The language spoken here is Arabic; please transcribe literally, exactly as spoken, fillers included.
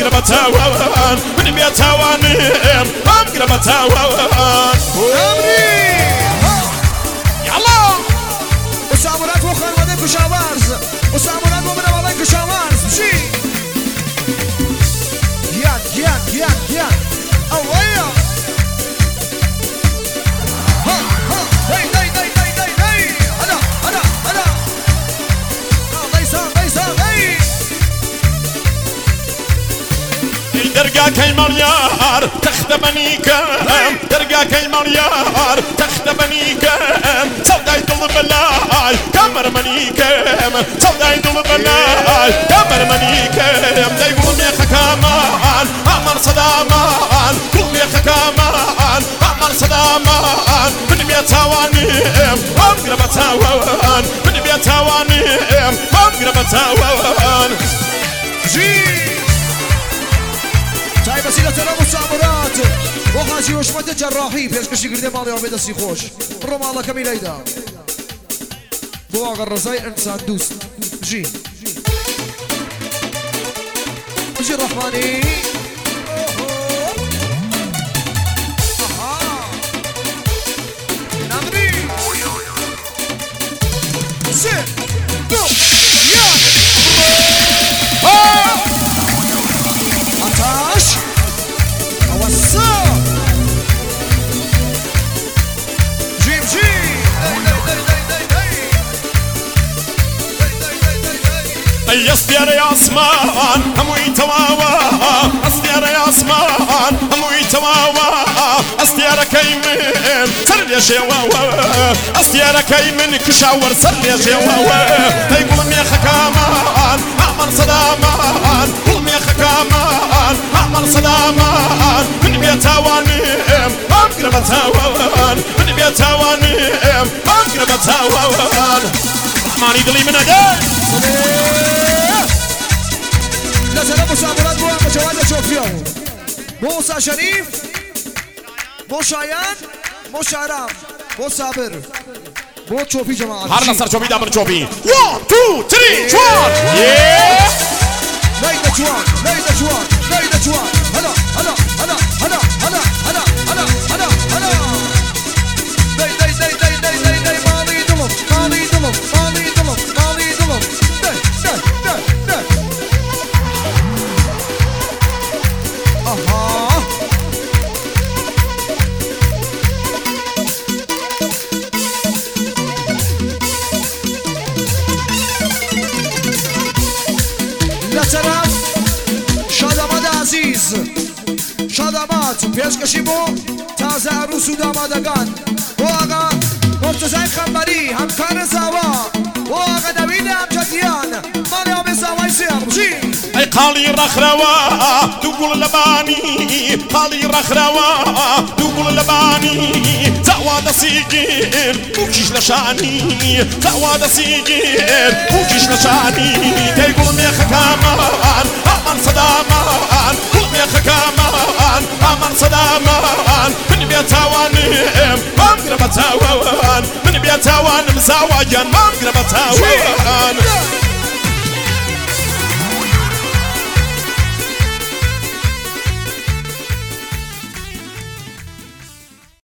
قرب تاوان من بيت توانم هم قرب تاوان يلا وسامرات وخر ودك وشاورز وسامرات ومن ولك وشاورز مشي ياك ياك ياك ياك الله ها ها هي هي هي هي هي هلا هلا هلا ليس ليس هي درقاك المليار تخدمني كم درقاك المليار تخدمني كم صداي طلب اللاي كمر مني كم صداي طلب اللاي كمر مني كم دا يقول يا خكامان عمر صدامان قول يا خكامان عمر صدامان من بيت توانم هم قرب تاوان من بيت توانم هم قرب تاوان جي طيب اسئله ترى مسامرات وغازي وشمت الجراحي بيش كشي قردي مالي وبيد السيخوش الرمى الله كميل ايدا بواغ الرزاي انسان دوست جي جي الرحماني اها نغري سير دو يا عطاش اوسع جيب جيب يصدر يا اسمان همو يتواوا اصدر يا اسمان همو يتواوا اصدر كيمن سر يا شواوا اصدر كيمن كشاور سر يا شواوا تيقول يا خكامان اعمل صدامان قوم يا خكامان اعمل صدامان من بيت توانم اقرب توان من بيت توانم اقرب توان رحماني دلي من اجل لا سلام مسامرات بوا مجواد شوفيهم موسى شريف مو شايان مو شارام مو صابر مو تشوفي جماعة هر نصر تشوفي دامر تشوفي واحد اثنين ثلاثة جوان ياه ليلى جوان ليلى جوان ليلى جوان هلا هلا هلا هلا هلا هلا هلا هلا هلا داي داي داي داي داي داي داي مالي دلم مالي دلم مالي دلم مالي دلم داي داي داي داي اها لا طرف شاداماد عزیز شادامات پیشکشی بو تازه عروس و دامادگان و آقا مرتضی خنبری همکار زاوا و آقا نوید امجدیان مالی آب زاوای سیام جی اي قالي رخروا تقول لباني قالي رخروا تقول لباني تعواد سيجين وكيش لشاني تعواد سيجين وكيش لشاني تيقول يا خكامان امان صدامان قوم يا خكامان امان صدامان من بيت توانم ما مقرب توان من بيت توانم زواجان ما مقرب توان